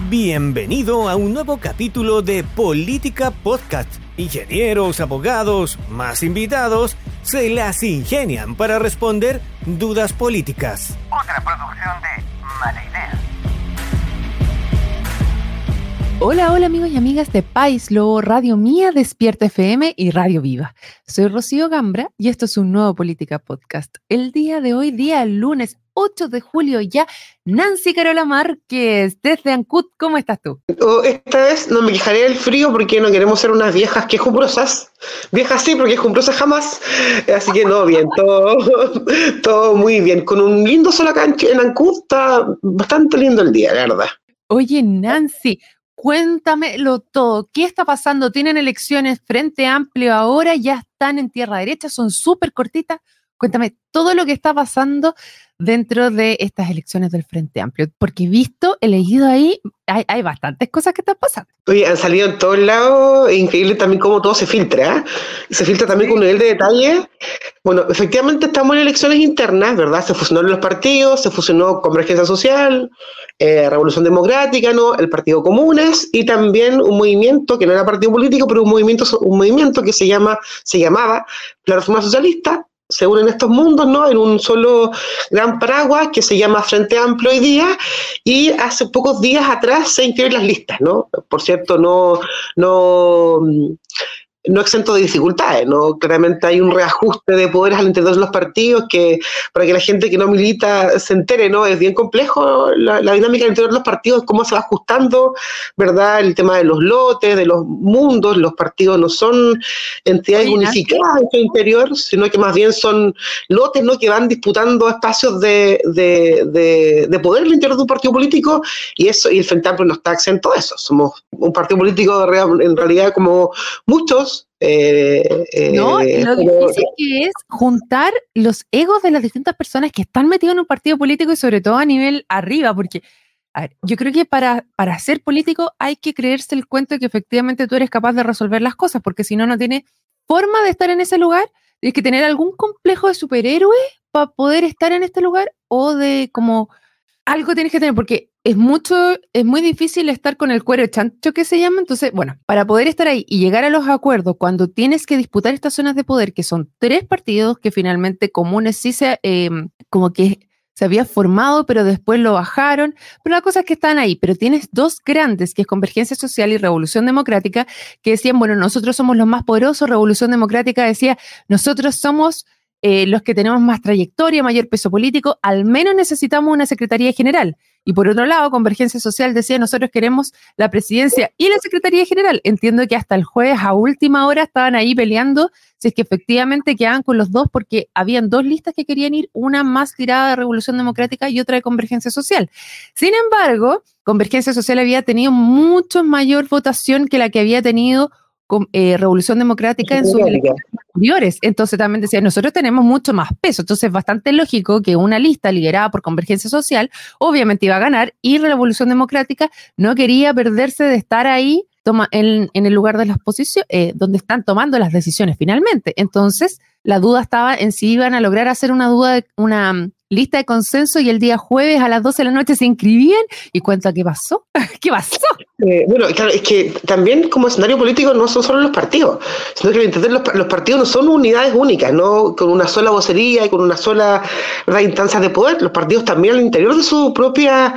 Bienvenido a un nuevo capítulo de Política Podcast. Ingenieros, abogados, más invitados, se las ingenian para responder dudas políticas. Otra producción de Mala Idea. Hola amigos y amigas de País Lobo, Radio Mía, Despierta FM y Radio Viva. Soy Rocío Gambra y esto es un nuevo Política Podcast. El día de hoy, día lunes 8 de julio ya, Nancy Carola Márquez, desde Ancud, ¿cómo estás tú? Esta vez no me quejaré del frío porque no queremos ser unas viejas quejumbrosas. Viejas sí, porque quejumbrosas jamás. Así que no, bien, todo muy bien. Con un lindo sol acá en Ancud, está bastante lindo el día, la verdad. Oye, Nancy, cuéntamelo todo. ¿Qué está pasando? ¿Tienen elecciones Frente Amplio ahora? ¿Ya están en tierra derecha? ¿Son súper cortitas? Cuéntame todo lo que está pasando dentro de estas elecciones del Frente Amplio, porque he leído ahí, hay bastantes cosas que están pasando. Oye, han salido en todos lados, es increíble también cómo todo se filtra, ¿eh? Se filtra también con un nivel de detalle. Bueno, efectivamente estamos en elecciones internas, ¿verdad? Se fusionaron los partidos, se fusionó Convergencia Social, Revolución Democrática, ¿no? El Partido Comunes y también un movimiento que no era partido político, pero un movimiento que se llamaba Plataforma Socialista. Se unen estos mundos, ¿no? En un solo gran paraguas que se llama Frente Amplio hoy día, y hace pocos días atrás se inscriben las listas, ¿no? Por cierto, no exento de dificultades, ¿no? Claramente hay un reajuste de poderes al interior de los partidos que, para que la gente que no milita se entere, ¿no? Es bien complejo la dinámica al interior de los partidos, cómo se va ajustando, ¿verdad? El tema de los lotes, de los mundos. Los partidos no son entidades unificadas en su interior, sino que más bien son lotes, ¿no? Que van disputando espacios de poder al interior de un partido político, y el Frente Amplio no está exento de eso. Somos un partido político en realidad como muchos. Lo difícil que es juntar los egos de las distintas personas que están metidos en un partido político y sobre todo a nivel arriba, porque a ver, yo creo que para ser político hay que creerse el cuento de que efectivamente tú eres capaz de resolver las cosas, porque si no, no tiene forma de estar en ese lugar. Tienes que tener algún complejo de superhéroe para poder estar en este lugar, o de como algo tienes que tener, porque es muy difícil estar con el cuero chancho que se llama. Entonces, bueno, para poder estar ahí y llegar a los acuerdos cuando tienes que disputar estas zonas de poder, que son 3 partidos que finalmente Comunes sí como que se había formado, pero después lo bajaron, pero la cosa es que están ahí, pero tienes 2 grandes, que es Convergencia Social y Revolución Democrática, que decían, bueno, nosotros somos los más poderosos. Revolución Democrática decía, nosotros somos los que tenemos más trayectoria, mayor peso político, al menos necesitamos una Secretaría General. Y por otro lado, Convergencia Social decía, nosotros queremos la presidencia y la Secretaría General. Entiendo que hasta el jueves a última hora estaban ahí peleando si es que efectivamente quedaban con los dos, porque habían 2 listas que querían ir, una más tirada de Revolución Democrática y otra de Convergencia Social. Sin embargo, Convergencia Social había tenido mucho mayor votación que la que había tenido Revolución Democrática en sus elecciones anteriores. Entonces también decía, nosotros tenemos mucho más peso. Entonces es bastante lógico que una lista liderada por Convergencia Social obviamente iba a ganar, y Revolución Democrática no quería perderse de estar ahí en el lugar de las posiciones, donde están tomando las decisiones finalmente. Entonces la duda estaba en si iban a lograr hacer una lista de consenso, y el día jueves a las 12 de la noche se inscribían, y cuenta qué pasó. ¿Qué pasó? Bueno, claro, es que también como escenario político no son solo los partidos, sino que los partidos no son unidades únicas, no con una sola vocería y con una sola, ¿verdad?, instancia de poder. Los partidos también al interior de su propia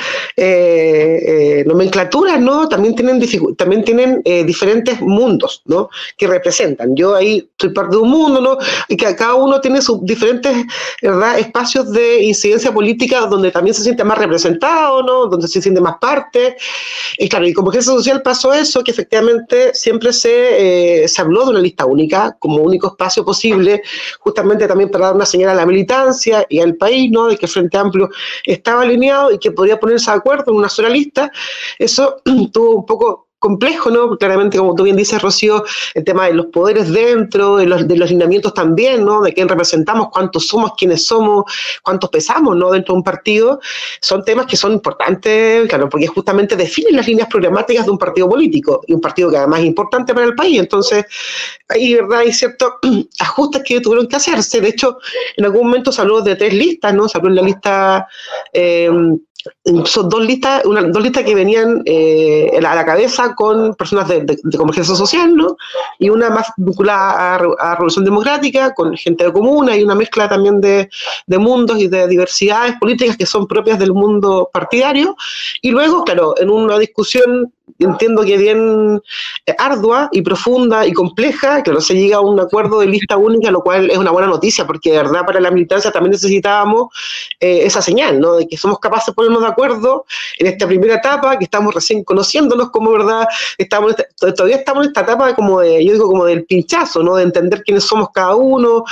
nomenclatura, ¿no? También tienen diferentes mundos, ¿no?, que representan. Yo ahí soy parte de un mundo, ¿no?, y que cada uno tiene sus diferentes, ¿verdad?, espacios de incidencia política donde también se siente más representado, ¿no?, donde se siente más parte. Y claro, y como Convergencia Social pasó eso, que efectivamente siempre se habló de una lista única como único espacio posible, justamente también para dar una señal a la militancia y al país, ¿no?, de que el Frente Amplio estaba alineado y que podía ponerse de acuerdo en una sola lista. Eso tuvo un poco complejo, ¿no? Claramente, como tú bien dices, Rocío, el tema de los poderes dentro, de los lineamientos también, ¿no? De quién representamos, cuántos somos, quiénes somos, cuántos pesamos, ¿no?, dentro de un partido, son temas que son importantes, claro, porque justamente definen las líneas programáticas de un partido político, y un partido que además es importante para el país. Entonces, ahí, ¿verdad?, hay ciertos ajustes que tuvieron que hacerse. De hecho, en algún momento se habló de 3 listas, ¿no? Se habló en la lista son dos listas que venían a la cabeza con personas de Convergencia Social, ¿no? Y una más vinculada a Revolución Democrática, con gente de comuna, y una mezcla también de mundos y de diversidades políticas que son propias del mundo partidario. Y luego, claro, en una discusión, entiendo que bien ardua y profunda y compleja, claro, se llega a un acuerdo de lista única, lo cual es una buena noticia, porque de verdad para la militancia también necesitábamos esa señal, ¿no? De que somos capaces de ponernos de acuerdo en esta primera etapa, que estamos recién conociéndonos, como verdad todavía estamos en esta etapa como del pinchazo, ¿no? De entender quiénes somos cada uno.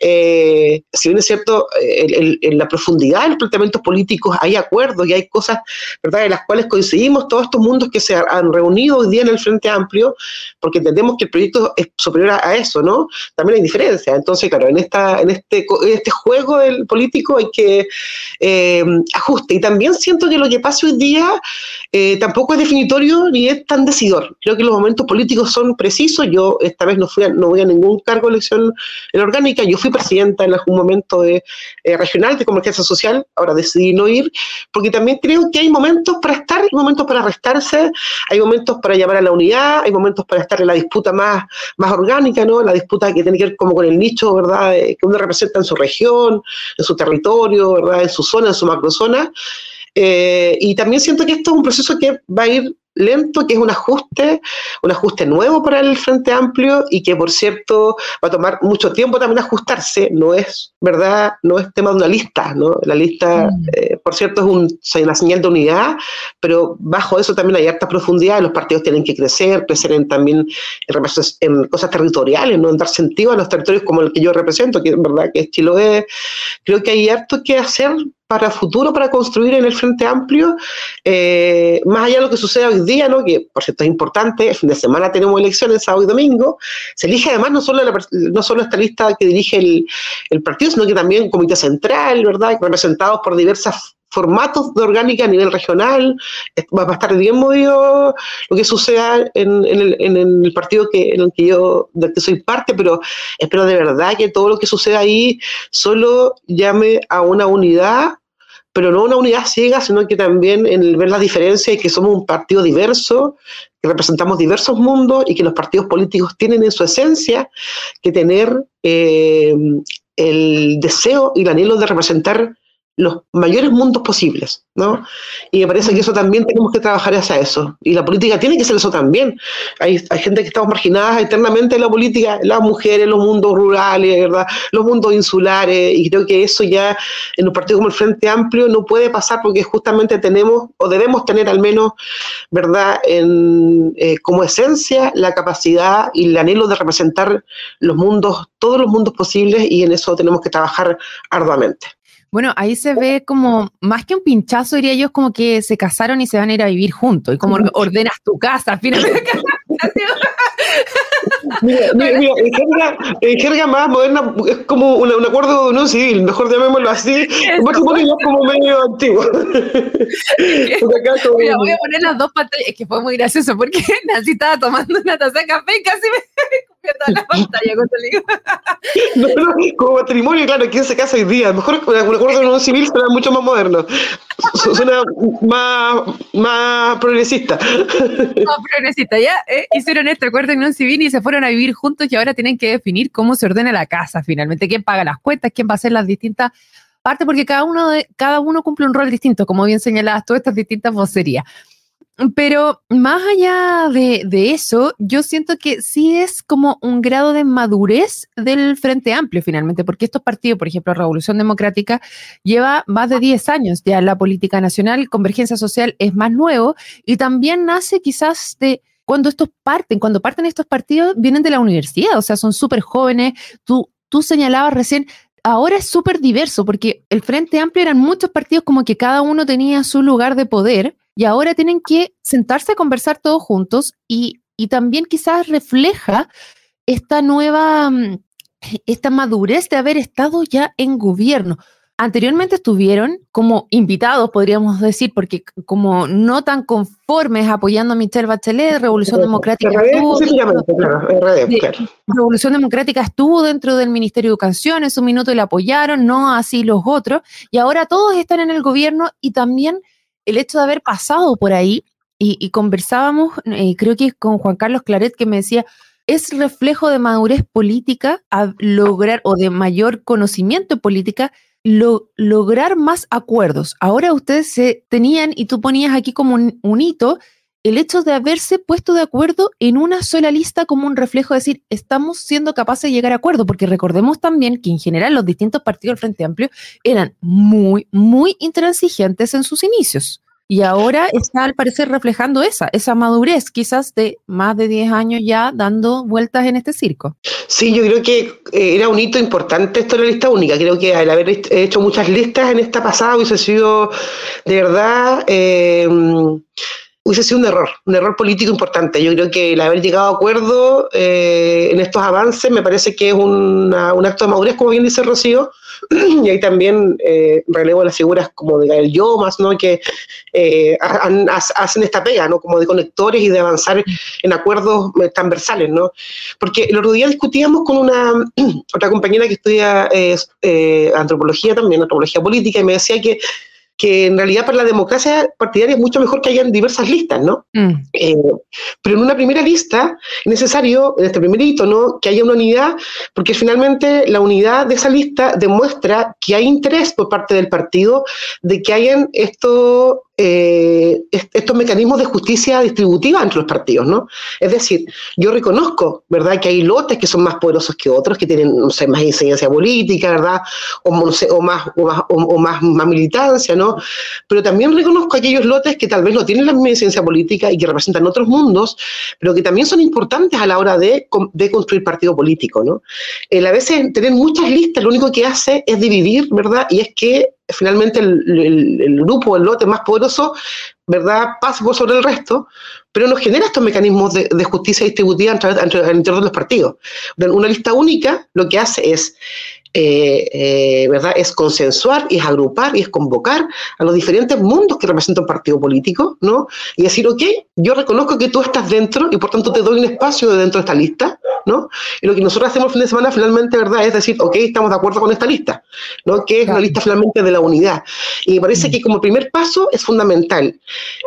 Si bien es cierto, en la profundidad de los planteamientos políticos hay acuerdos y hay cosas, ¿verdad?, en las cuales coincidimos todos estos mundos que se han reunido hoy día en el Frente Amplio, porque entendemos que el proyecto es superior a eso, ¿no? También hay diferencias. Entonces, claro, en este juego del político hay que ajuste. Y también siento que lo que pasa hoy día tampoco es definitorio ni es tan decidor. Creo que los momentos políticos son precisos. Yo esta vez no voy a ningún cargo de elección en orgánica. Yo fui presidenta en algún momento regional de Convergencia Social. Ahora decidí no ir, porque también creo que hay momentos para estar y momentos para restarse. Hay momentos para llamar a la unidad, hay momentos para estar en la disputa más orgánica, ¿no? La disputa que tiene que ver como con el nicho, ¿verdad?, que uno representa en su región, en su territorio, ¿verdad?, en su zona, en su macrozona. Y también siento que esto es un proceso que va a ir lento, que es un ajuste nuevo para el Frente Amplio y que, por cierto, va a tomar mucho tiempo también ajustarse. No es, ¿verdad?, no es tema de una lista, ¿no? La lista, por cierto, es una señal de unidad, pero bajo eso también hay harta profundidad. Los partidos tienen que crecer también en cosas territoriales, ¿no?, en dar sentido a los territorios como el que yo represento, que es verdad que es Chiloé. Creo que hay harto que hacer para futuro, para construir en el Frente Amplio, más allá de lo que sucede hoy día, ¿no?, que por cierto es importante. El fin de semana tenemos elecciones, sábado y domingo. Se elige además no solo esta lista que dirige el partido, sino que también un comité central, ¿verdad?, representados por diversas formatos de orgánica a nivel regional. Va a estar bien movido lo que suceda en el partido del que soy parte, pero espero de verdad que todo lo que suceda ahí solo llame a una unidad, pero no una unidad ciega, sino que también en ver las diferencias y que somos un partido diverso, que representamos diversos mundos y que los partidos políticos tienen en su esencia que tener el deseo y el anhelo de representar los mayores mundos posibles, ¿no? Y me parece que eso también tenemos que trabajar hacia eso. Y la política tiene que ser eso también. Hay gente que estamos marginadas eternamente en la política, las mujeres, los mundos rurales, ¿verdad?, los mundos insulares, y creo que eso ya en un partido como el Frente Amplio no puede pasar, porque justamente tenemos, o debemos tener al menos, ¿verdad?, como esencia la capacidad y el anhelo de representar todos los mundos posibles, y en eso tenemos que trabajar arduamente. Bueno, ahí se ve como, más que un pinchazo, diría yo, es como que se casaron y se van a ir a vivir juntos, y como ordenas tu casa, finalmente. Mira, en jerga más moderna es como un acuerdo de unión civil, mejor llamémoslo así. Un matrimonio ya es como medio antiguo. Mira, voy a poner las dos pantallas. Es que fue muy gracioso porque Nancy estaba tomando una taza de café y casi me copió toda la pantalla. No, como matrimonio, claro, ¿quién se casa hoy día? Mejor un acuerdo de unión civil suena mucho más moderno. Suena más progresista. Más progresista, ya hicieron este acuerdo de unión civil y se fueron a vivir juntos, y ahora tienen que definir cómo se ordena la casa finalmente, quién paga las cuentas, quién va a hacer las distintas partes, porque cada uno cumple un rol distinto, como bien señalabas, todas estas distintas vocerías. Pero más allá de eso, yo siento que sí es como un grado de madurez del Frente Amplio finalmente, porque estos partidos, por ejemplo, Revolución Democrática, lleva más de 10 años ya en la política nacional. Convergencia Social es más nuevo, y también nace quizás de cuando parten estos partidos, vienen de la universidad, o sea, son súper jóvenes. Tú señalabas recién, ahora es súper diverso, porque el Frente Amplio eran muchos partidos como que cada uno tenía su lugar de poder, y ahora tienen que sentarse a conversar todos juntos, y también quizás refleja esta madurez de haber estado ya en gobierno. Anteriormente estuvieron como invitados, podríamos decir, porque como no tan conformes apoyando a Michelle Bachelet, Revolución Democrática Revolución Democrática estuvo dentro del Ministerio de Educación en su minuto y la apoyaron, no así los otros, y ahora todos están en el gobierno, y también el hecho de haber pasado por ahí, y conversábamos, creo que con Juan Carlos Claret, que me decía, es reflejo de madurez política a lograr, o de mayor conocimiento en política, lograr más acuerdos. Ahora ustedes se tenían, y tú ponías aquí como un hito, el hecho de haberse puesto de acuerdo en una sola lista como un reflejo de decir, estamos siendo capaces de llegar a acuerdo, porque recordemos también que en general los distintos partidos del Frente Amplio eran muy, muy intransigentes en sus inicios. Y ahora está al parecer reflejando esa madurez, quizás de más de 10 años ya dando vueltas en este circo. Sí, yo creo que era un hito importante esto de la lista única. Creo que al haber hecho muchas listas en esta pasada hubiese sido, de verdad, hubiese sido un error político importante. Yo creo que el haber llegado a acuerdo en estos avances me parece que es un acto de madurez, como bien dice Rocío, y ahí también relevo las figuras como de Gael Llomas, ¿no? Que hacen esta pega, ¿no? Como de conectores y de avanzar en acuerdos transversales, ¿no? Porque el otro día discutíamos con otra compañera que estudia antropología también, antropología política, y me decía que en realidad para la democracia partidaria es mucho mejor que hayan diversas listas, ¿no? Pero en una primera lista es necesario, en este primer hito, ¿no?, que haya una unidad, porque finalmente la unidad de esa lista demuestra que hay interés por parte del partido de que hayan estos mecanismos de justicia distributiva entre los partidos, ¿no? Es decir, yo reconozco, ¿verdad?, que hay lotes que son más poderosos que otros, que tienen, no sé, más incidencia política, ¿verdad?, o más militancia, ¿no? Pero también reconozco aquellos lotes que tal vez no tienen la misma incidencia política y que representan otros mundos, pero que también son importantes a la hora de construir partido político, ¿no? A veces tener muchas listas lo único que hace es dividir, ¿verdad?, y es que finalmente el grupo, el lote más poderoso, ¿verdad?, pasa por sobre el resto, pero no genera estos mecanismos de justicia distributiva entre de los partidos. Una lista única lo que hace es ¿verdad?, es consensuar, y es agrupar, y es convocar a los diferentes mundos que representa un partido político, ¿no? Y decir, ok, yo reconozco que tú estás dentro y por tanto te doy un espacio dentro de esta lista, ¿no? Y lo que nosotros hacemos el fin de semana finalmente, ¿verdad?, es decir, ok, estamos de acuerdo con esta lista, ¿no?, que es una lista finalmente de la unidad. Y me parece que como primer paso es fundamental.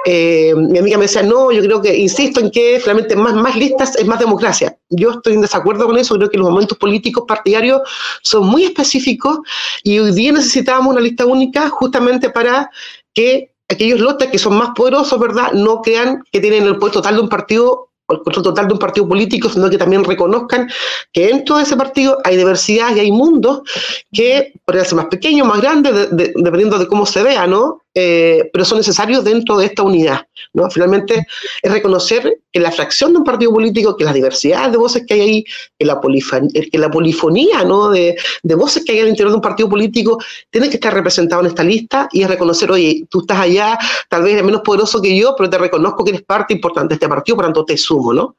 Mi amiga me decía, no, yo creo que, insisto en que finalmente más listas es más democracia. Yo estoy en desacuerdo con eso. Creo que los momentos políticos partidarios son muy específicos y hoy día necesitábamos una lista única justamente para que aquellos lotes que son más poderosos, ¿verdad?, no crean que tienen el poder total de un partido, o el control total de un partido político, sino que también reconozcan que dentro de ese partido hay diversidad y hay mundos que podrían ser más pequeños, más grandes, dependiendo de cómo se vea, ¿no? Pero son necesarios dentro de esta unidad, ¿no? Finalmente es reconocer que la fracción de un partido político, que las diversidades de voces que hay ahí, que la polifonía, ¿no?, de voces que hay al interior de un partido político tiene que estar representado en esta lista, y es reconocer, oye, tú estás allá, tal vez eres menos poderoso que yo, pero te reconozco que eres parte importante de este partido, por tanto te sumo, ¿no?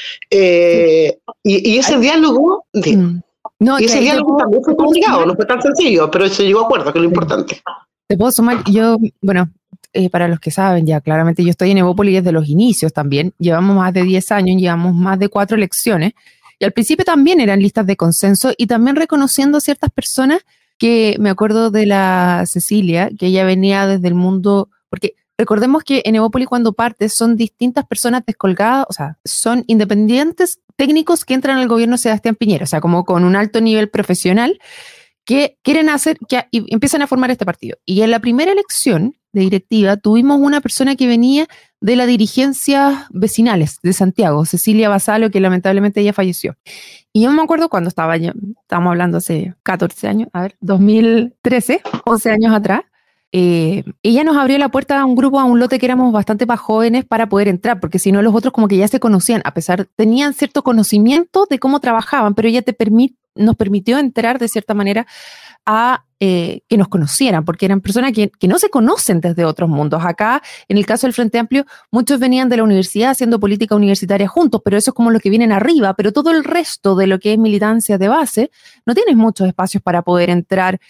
Y ese diálogo... No, y ese diálogo también fue complicado, no fue tan sencillo, pero se llegó a acuerdo, que es lo importante. Te puedo sumar, para los que saben ya, claramente yo estoy en Evópolis desde los inicios también, llevamos más de 10 años, llevamos más de 4 elecciones, y al principio también eran listas de consenso, y también reconociendo a ciertas personas, que me acuerdo de la Cecilia, que ella venía desde el mundo, porque recordemos que en Evópolis cuando partes son distintas personas descolgadas, o sea, son independientes técnicos que entran al gobierno de Sebastián Piñera, o sea, como con un alto nivel profesional, que quieren y empiezan a formar este partido. Y en la primera elección de directiva tuvimos una persona que venía de las dirigencias vecinales de Santiago, Cecilia Basalo, que lamentablemente ella falleció. Y yo me acuerdo cuando estábamos hablando hace 14 años, 2013, 11 años atrás, ella nos abrió la puerta a un grupo, a un lote que éramos bastante más jóvenes para poder entrar, porque si no los otros como que ya se conocían, tenían cierto conocimiento de cómo trabajaban, pero ella nos permitió entrar de cierta manera a que nos conocieran, porque eran personas que no se conocen desde otros mundos. Acá, en el caso del Frente Amplio, muchos venían de la universidad haciendo política universitaria juntos, pero eso es como los que vienen arriba, pero todo el resto de lo que es militancia de base, no tienes muchos espacios para poder entrar.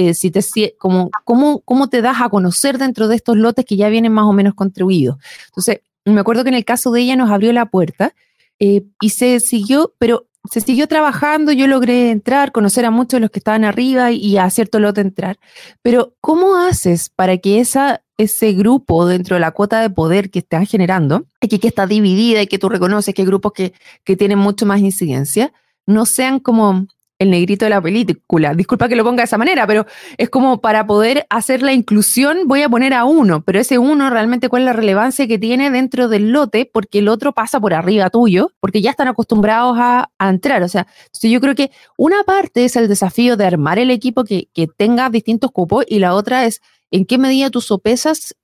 ¿Cómo te das a conocer dentro de estos lotes que ya vienen más o menos contribuidos? Entonces, me acuerdo que en el caso de ella nos abrió la puerta y se siguió trabajando. Yo logré entrar, conocer a muchos de los que estaban arriba y a cierto lote entrar. Pero, ¿cómo haces para que esa ese grupo dentro de la cuota de poder que están generando, y que está dividida y que tú reconoces que hay grupos que tienen mucho más incidencia, no sean como el negrito de la película. Disculpa que lo ponga de esa manera, pero es como para poder hacer la inclusión voy a poner a uno, pero ese uno realmente cuál es la relevancia que tiene dentro del lote, porque el otro pasa por arriba tuyo, porque ya están acostumbrados a entrar. O sea, yo creo que una parte es el desafío de armar el equipo que tenga distintos cupos, y la otra es en qué medida tú sopesas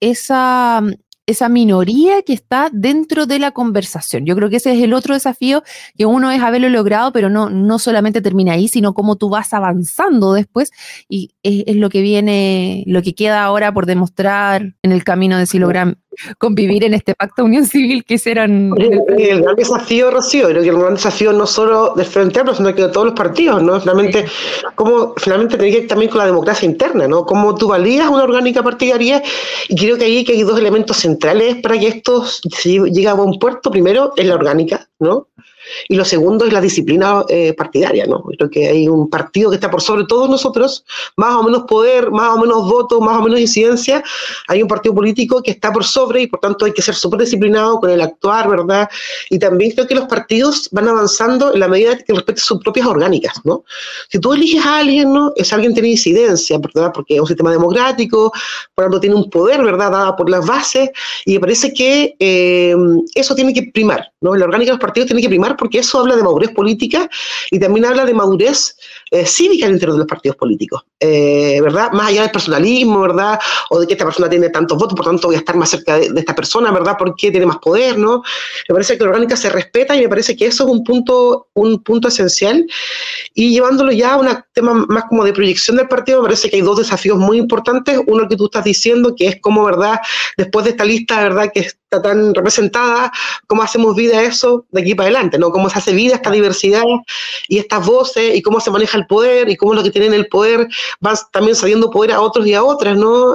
esa minoría que está dentro de la conversación. Yo creo que ese es el otro desafío, que uno es haberlo logrado, pero no solamente termina ahí, sino cómo tú vas avanzando después, y es lo que viene, lo que queda ahora por demostrar en el camino de si logran convivir en este pacto de unión civil que hicieron. El gran desafío, Rocío, creo que el gran desafío no solo del Frente Amplio, sino que de todos los partidos, ¿no? Finalmente, cómo finalmente tiene que ir también con la democracia interna, ¿no? Cómo tú valías una orgánica partidaria, y creo que ahí que hay dos elementos centrales para que esto llegue a buen puerto. Primero es la orgánica, ¿no? Y lo segundo es la disciplina partidaria, ¿no? Creo que hay un partido que está por sobre todos nosotros, más o menos poder, más o menos votos, más o menos incidencia. Hay un partido político que está por sobre, y por tanto hay que ser súper disciplinado con el actuar, ¿verdad? Y también creo que los partidos van avanzando en la medida que respeten sus propias orgánicas, ¿no? Si tú eliges a alguien, ¿no? Ese alguien tiene incidencia, ¿verdad? Porque es un sistema democrático, por tanto tiene un poder, ¿verdad? Dada por las bases, y me parece que eso tiene que primar, ¿no? La orgánica de los partidos tiene que primar, porque eso habla de madurez política y también habla de madurez cívica al interior de los partidos políticos, ¿verdad? Más allá del personalismo, ¿verdad? O de que esta persona tiene tantos votos, por tanto voy a estar más cerca de esta persona, ¿verdad? Porque tiene más poder, ¿no? Me parece que la orgánica se respeta, y me parece que eso es un punto esencial. Y llevándolo ya a un tema más como de proyección del partido, me parece que hay dos desafíos muy importantes. Uno que tú estás diciendo, que es cómo, ¿verdad? Después de esta lista, ¿verdad? Que está tan representada, cómo hacemos vida a eso de aquí para adelante, ¿no? Cómo se hace vida esta diversidad y estas voces, y cómo se maneja el poder, y cómo los que tienen el poder van también cediendo poder a otros y a otras, ¿no?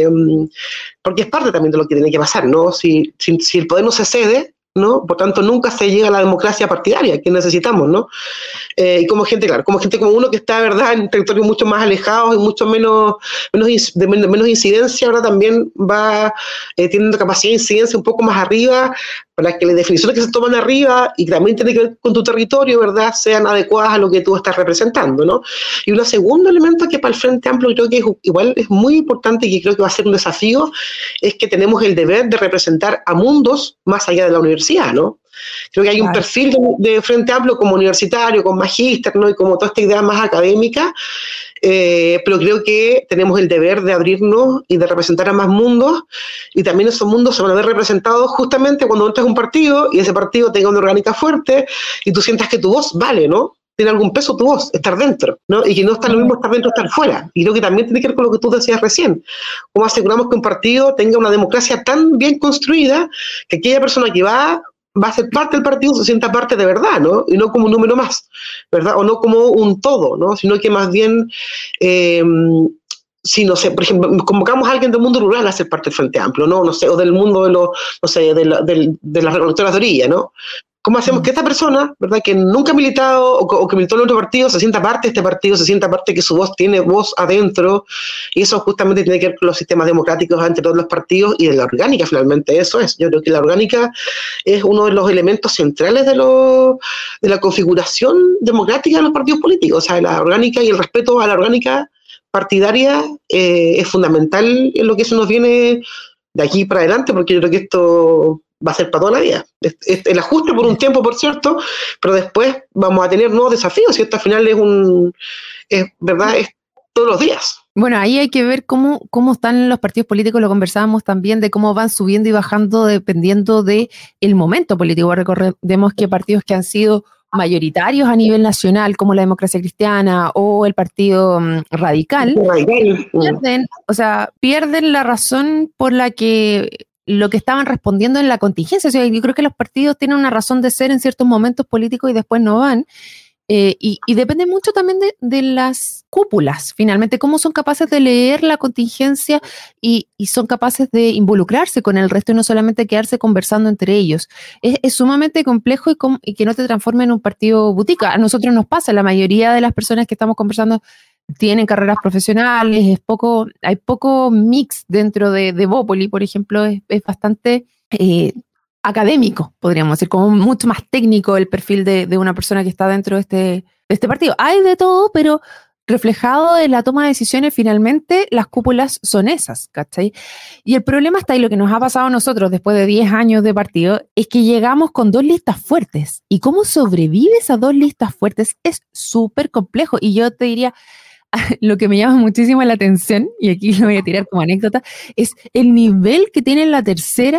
Porque es parte también de lo que tiene que pasar, ¿no? Si el poder no se cede, ¿no? Por tanto, nunca se llega a la democracia partidaria que necesitamos, ¿no? Y como gente como uno que está, ¿verdad?, en territorios mucho más alejados y mucho menos incidencia, ahora también va teniendo capacidad de incidencia un poco más arriba, para que las definiciones que se toman arriba y que también tienen que ver con tu territorio, ¿verdad?, sean adecuadas a lo que tú estás representando, ¿no? Y un segundo elemento que para el Frente Amplio creo que igual es muy importante, y que creo que va a ser un desafío, es que tenemos el deber de representar a mundos más allá de la universidad, ¿no? Creo que hay un perfil de Frente Amplio como universitario, con magíster, ¿no? Y como toda esta idea más académica, pero creo que tenemos el deber de abrirnos y de representar a más mundos, y también esos mundos se van a ver representados justamente cuando entras a un partido y ese partido tenga una orgánica fuerte y tú sientas que tu voz vale, ¿no? Tiene algún peso tu voz, estar dentro, ¿no? Y que no está lo mismo estar dentro que estar fuera. Y creo que también tiene que ver con lo que tú decías recién. ¿Cómo aseguramos que un partido tenga una democracia tan bien construida que aquella persona que va a ser parte del partido se sienta parte de verdad, ¿no? Y no como un número más, ¿verdad? O no como un todo, ¿no? Sino que más bien, si, no sé, por ejemplo, convocamos a alguien del mundo rural a ser parte del Frente Amplio, ¿no? No sé, o del mundo de los, no sé, de las recolectoras de orilla, ¿no? ¿Cómo hacemos que esta persona, ¿verdad?, que nunca ha militado o que militó en otro partido, se sienta parte de este partido, se sienta parte que su voz tiene voz adentro? Y eso justamente tiene que ver con los sistemas democráticos entre todos los partidos y de la orgánica, finalmente, eso es. Yo creo que la orgánica es uno de los elementos centrales de la configuración democrática de los partidos políticos. O sea, la orgánica y el respeto a la orgánica partidaria es fundamental en lo que se nos viene de aquí para adelante, porque yo creo que esto va a ser para toda la vida. El ajuste por un tiempo, por cierto, pero después vamos a tener nuevos desafíos, y esto al final es verdad, es todos los días. Bueno, ahí hay que ver cómo están los partidos políticos, lo conversábamos también, de cómo van subiendo y bajando dependiendo del momento político. Recordemos que partidos que han sido mayoritarios a nivel nacional, como la Democracia Cristiana o el Partido Radical, pierden la razón por la que lo que estaban respondiendo en la contingencia. O sea, yo creo que los partidos tienen una razón de ser en ciertos momentos políticos y después no van. Y depende mucho también de las cúpulas, finalmente, cómo son capaces de leer la contingencia y son capaces de involucrarse con el resto y no solamente quedarse conversando entre ellos. Es sumamente complejo y que no te transforme en un partido butica. A nosotros nos pasa, la mayoría de las personas que estamos conversando tienen carreras profesionales, hay poco mix dentro de Bópoli, por ejemplo, es bastante académico, podríamos decir, como mucho más técnico el perfil de una persona que está dentro de este partido. Hay de todo, pero reflejado en la toma de decisiones, finalmente las cúpulas son esas, ¿cachai? Y el problema está ahí, lo que nos ha pasado a nosotros después de 10 años de partido, es que llegamos con 2 listas fuertes, y cómo sobrevives a 2 listas fuertes es súper complejo, y yo te diría, lo que me llama muchísimo la atención, y aquí lo voy a tirar como anécdota, es el nivel que tiene la tercera,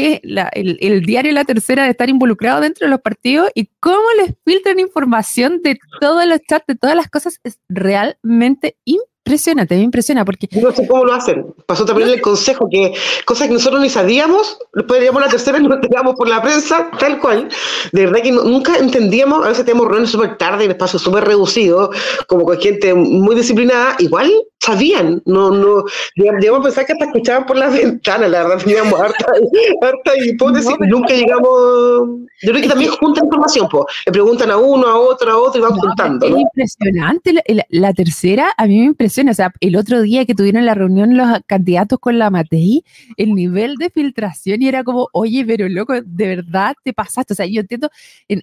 el diario La Tercera, de estar involucrado dentro de los partidos, y cómo les filtran información de todos los chats, de todas las cosas. Es realmente impresionante, me impresiona, porque... No sé cómo lo hacen. Pasó también el consejo, que cosas que nosotros ni sabíamos, después llamamos a La Tercera y nos enteramos por la prensa, tal cual. De verdad que nunca entendíamos, a veces tenemos reuniones súper tarde, en espacios súper reducidos, como con gente muy disciplinada, igual sabían, llegamos a pensar que hasta escuchaban por las ventanas, la verdad, teníamos harta hipótesis, nunca llegamos... Yo creo que también juntan información, pues, le preguntan a uno, a otro, y van juntando. Es impresionante, la Tercera a mí me impresiona, o sea, el otro día que tuvieron la reunión los candidatos con la Matei, el nivel de filtración, y era como, oye, pero loco, de verdad te pasaste, o sea, yo entiendo,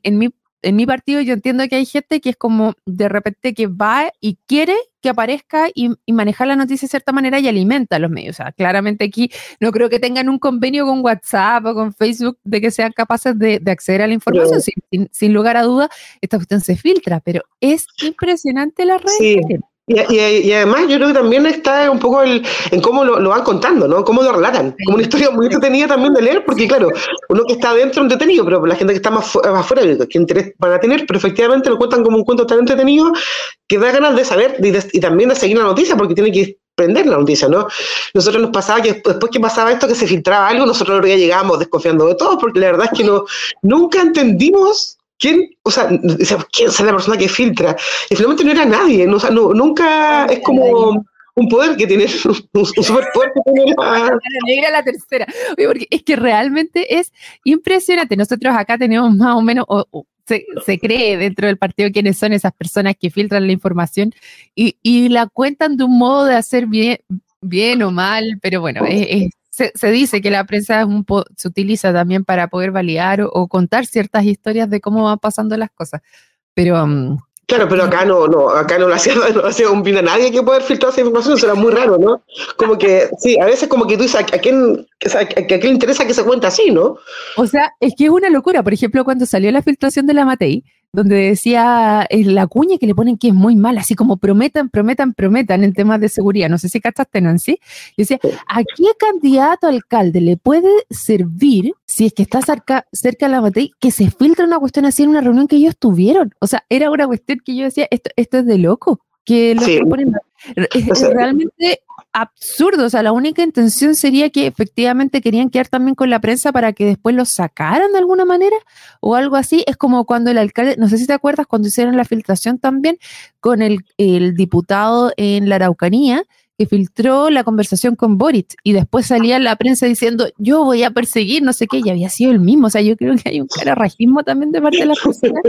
en mi partido yo entiendo que hay gente que es como de repente que va y quiere que aparezca y manejar la noticia de cierta manera y alimenta a los medios. O sea, claramente aquí no creo que tengan un convenio con WhatsApp o con Facebook de que sean capaces de acceder a la información. Sin lugar a dudas, esta cuestión se filtra, pero es impresionante la red. Sí. Y además yo creo que también está un poco en cómo lo van contando, ¿no? Cómo lo relatan. Como una historia muy entretenida también de leer, porque claro, uno que está adentro es entretenido, pero la gente que está más afuera, ¿qué interés van a tener? Pero efectivamente lo cuentan como un cuento tan entretenido que da ganas de saber y también de seguir la noticia, porque tiene que prender la noticia, ¿no? Nosotros nos pasaba que después que pasaba esto, que se filtraba algo, nosotros ya llegábamos desconfiando de todo, porque la verdad es que nunca entendimos ¿quién es la persona que filtra? Y finalmente no era nadie, nunca es como un poder que tiene, un superpoder que tiene la Tercera. Oye, porque es que realmente es impresionante. Nosotros acá tenemos más o menos, se cree dentro del partido quiénes son esas personas que filtran la información y la cuentan de un modo de hacer bien o mal, pero bueno, se dice que la prensa se utiliza también para poder validar o contar ciertas historias de cómo van pasando las cosas. Pero claro, pero acá no lo hacía un bien a nadie que poder filtrar esa información, eso era muy raro, ¿no? Como que, sí, a veces como que tú dices, ¿a quién le interesa que se cuente así, no? O sea, es que es una locura. Por ejemplo, cuando salió la filtración de la Matei, donde decía la cuña que le ponen que es muy mala, así como prometan en temas de seguridad. No sé si cachaste, Nancy. Y decía, ¿a qué candidato a alcalde le puede servir, si es que está cerca de la Matei, que se filtre una cuestión así en una reunión que ellos tuvieron? O sea, era una cuestión que yo decía, esto es de loco, que lo están poniendo. Es realmente absurdo. O sea, la única intención sería que efectivamente querían quedar también con la prensa para que después lo sacaran de alguna manera o algo así. Es como cuando el alcalde, no sé si te acuerdas, cuando hicieron la filtración también con el diputado en la Araucanía, que filtró la conversación con Boric y después salía la prensa diciendo yo voy a perseguir no sé qué, y había sido el mismo. O sea, yo creo que hay un carajismo también de parte de la personas.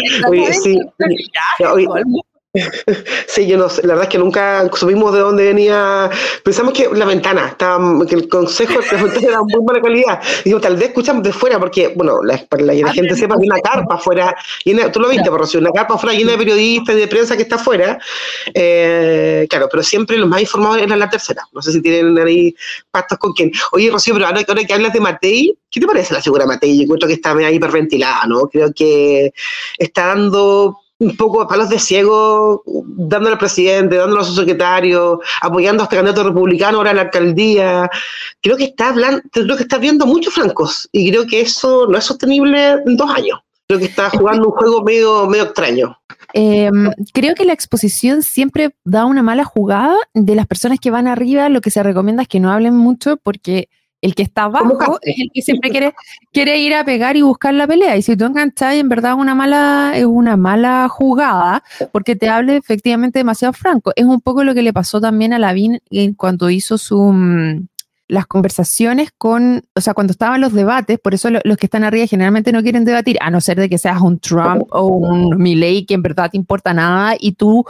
Sí, yo no sé, la verdad es que nunca supimos de dónde venía. Pensamos que la ventana que el consejo de la ventana era de muy buena calidad. Digo, tal vez escuchamos de fuera, porque, bueno, para que la gente sepa, hay una carpa afuera, tú lo viste, por Rocío, una carpa afuera llena de periodistas y de prensa que está afuera. Claro, pero siempre los más informados eran La Tercera. No sé si tienen ahí pactos con quién. Oye, Rocío, pero ahora que hablas de Matei, ¿qué te parece la figura Matei? Yo encuentro que está medio hiperventilada, ¿no? Creo que está dando un poco de palos de ciego, dándole al presidente, dándole a su secretario, apoyando a este candidato republicano ahora a la alcaldía. Creo que está viendo muchos flancos y creo que eso no es sostenible en 2 años. Creo que está jugando un juego medio extraño. Creo que la exposición siempre da una mala jugada. De las personas que van arriba, lo que se recomienda es que no hablen mucho, porque el que está abajo es el que siempre quiere ir a pegar y buscar la pelea. Y si tú enganchas, en verdad es una mala jugada, porque te hable efectivamente demasiado franco. Es un poco lo que le pasó también a Lavín cuando hizo las conversaciones cuando estaban los debates. Por eso los que están arriba generalmente no quieren debatir, a no ser de que seas un Trump o un Milei, que en verdad te importa nada y tú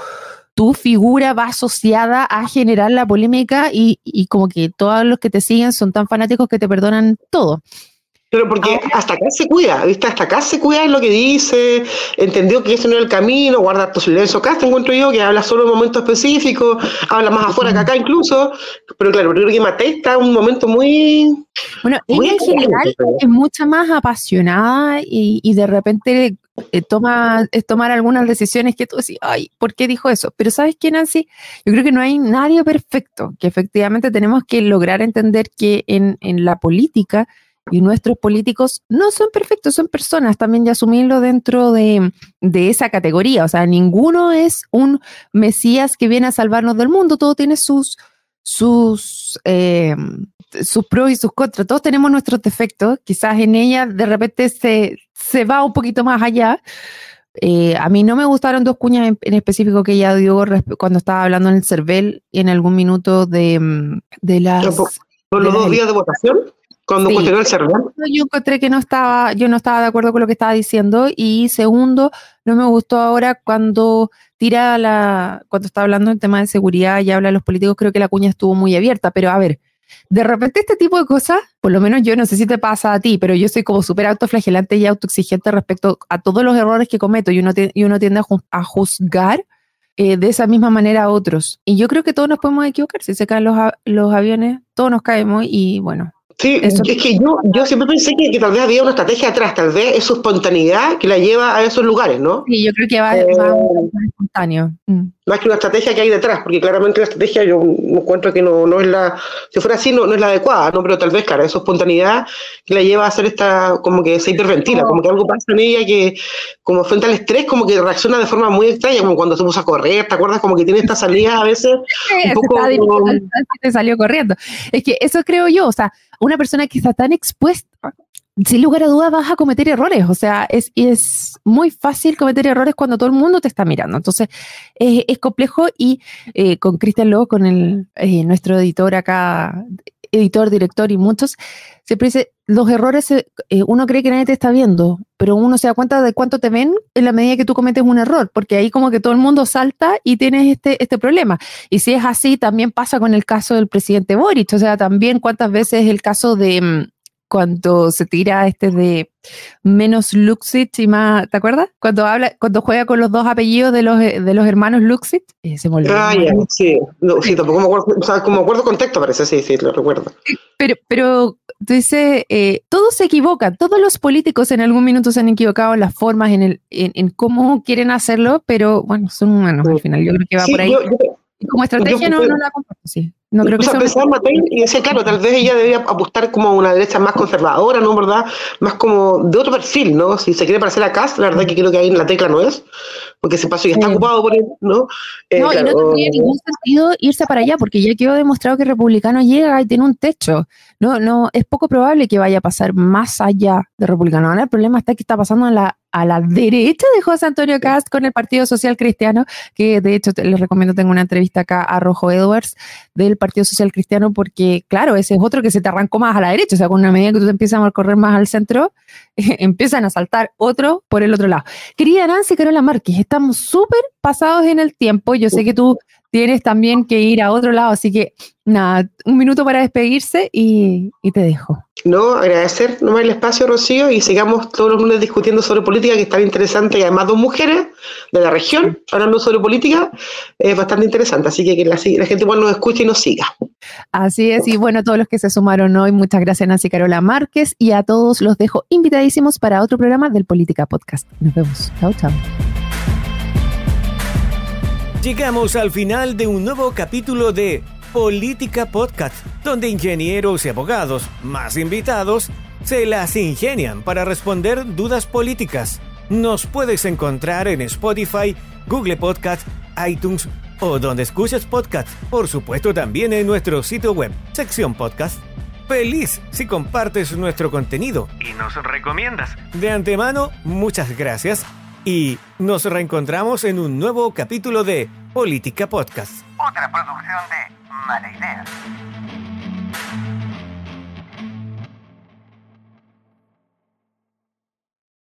tu figura va asociada a generar la polémica y como que todos los que te siguen son tan fanáticos que te perdonan todo. Pero porque hasta acá se cuida, ¿viste? Hasta acá se cuida en lo que dice, entendió que ese no es el camino, guarda tu silencio. Acá te encuentro yo que habla solo en un momento específico, habla más afuera que acá incluso, pero claro, creo que Matei está en un momento muy... Bueno, ella en general es mucho más apasionada y de repente tomar algunas decisiones que tú decís, ay, ¿por qué dijo eso? Pero ¿sabes qué, Nancy? Yo creo que no hay nadie perfecto, que efectivamente tenemos que lograr entender que en la política y nuestros políticos no son perfectos, son personas, también de asumirlo dentro de esa categoría. O sea, ninguno es un Mesías que viene a salvarnos del mundo, todo tiene sus pros y sus contras, todos tenemos nuestros defectos, quizás en ella de repente se va un poquito más allá. A mí no me gustaron dos cuñas en específico que ella dio cuando estaba hablando en el CERVEL en algún minuto de las... ¿Por los 2 días de votación? Cuando cuestionó el CERVEL. Yo encontré que yo no estaba de acuerdo con lo que estaba diciendo, y segundo, no me gustó ahora cuando cuando está hablando del tema de seguridad y habla de los políticos, creo que la cuña estuvo muy abierta, pero a ver, de repente este tipo de cosas, por lo menos yo no sé si te pasa a ti, pero yo soy como súper autoflagelante y autoexigente respecto a todos los errores que cometo, y uno tiende a juzgar de esa misma manera a otros, y yo creo que todos nos podemos equivocar, si se caen los aviones, todos nos caemos, y bueno. Sí, es que yo siempre pensé que tal vez había una estrategia atrás, tal vez es su espontaneidad que la lleva a esos lugares, ¿no? Sí, yo creo que va espontáneo. Más que una estrategia que hay detrás, porque claramente la estrategia yo encuentro que no es la, si fuera así no es la adecuada, ¿no? Pero tal vez, claro, esa espontaneidad que la lleva a hacer como que se hiperventila, como que algo pasa en ella que, como frente al estrés, como que reacciona de forma muy extraña, como cuando se puso a correr, ¿te acuerdas? Como que tiene estas salidas a veces un poco... te salió corriendo. Es que eso creo yo, o sea, una persona que está tan expuesta, sin lugar a dudas vas a cometer errores, o sea, es muy fácil cometer errores cuando todo el mundo te está mirando, entonces es complejo, y con Cristian Lobo, con nuestro editor acá, director y muchos, siempre dice, los errores, uno cree que nadie te está viendo, pero uno se da cuenta de cuánto te ven en la medida que tú cometes un error, porque ahí como que todo el mundo salta y tienes este problema. Y si es así, también pasa con el caso del presidente Boric, o sea, también cuántas veces el caso de cuando se tira de menos Luxich y más, ¿te acuerdas? Cuando juega con los dos apellidos de los hermanos Luxich, se me olvidó. Sí, no, sí, tampoco me acuerdo, o sea, como me acuerdo contexto parece, sí, lo recuerdo. Pero tú dices, todos se equivocan, todos los políticos en algún minuto se han equivocado en las formas, en cómo quieren hacerlo, pero bueno, son humanos al final, yo creo que va por ahí. Y como estrategia no la comparto, sí. No creo que sea pensaba en Matei y decía, claro, tal vez ella debería apostar como a una derecha más conservadora, ¿no? ¿Verdad? Más como de otro perfil, ¿no? Si se quiere parecer a Kast, la verdad que creo que ahí en la tecla no es, porque ese paso ya está ocupado por él, ¿no? No, claro, y no tendría ningún sentido irse para allá, porque ya quedó demostrado que el republicano llega y tiene un techo. No, es poco probable que vaya a pasar más allá de republicano. Ahora el problema está que está pasando a la derecha de José Antonio Kast con el Partido Social Cristiano, que de hecho les recomiendo, tengo una entrevista acá a Rojo Edwards del Partido Social Cristiano, porque claro, ese es otro que se te arrancó más a la derecha, o sea, con una medida que tú te empiezas a correr más al centro, empiezan a saltar otro por el otro lado. Querida Nancy Carola Márquez, estamos súper pasados en el tiempo, yo sé que tú tienes también que ir a otro lado, así que nada, un minuto para despedirse y te dejo. No, agradecer nomás el espacio, Rocío, y sigamos todos los lunes discutiendo sobre política, que es tan interesante, y además 2 mujeres de la región hablando sobre política, es bastante interesante, así que la gente igual nos escuche y nos siga. Así es, y bueno, a todos los que se sumaron hoy, muchas gracias Nancy Carola Márquez, y a todos los dejo invitadísimos para otro programa del Política Podcast. Nos vemos, chao, chao. Llegamos al final de un nuevo capítulo de Política Podcast, donde ingenieros y abogados, más invitados, se las ingenian para responder dudas políticas. Nos puedes encontrar en Spotify, Google Podcast, iTunes o donde escuches podcast. Por supuesto también en nuestro sitio web, sección podcast. Feliz si compartes nuestro contenido y nos recomiendas. De antemano, muchas gracias y nos reencontramos en un nuevo capítulo de Política Podcast.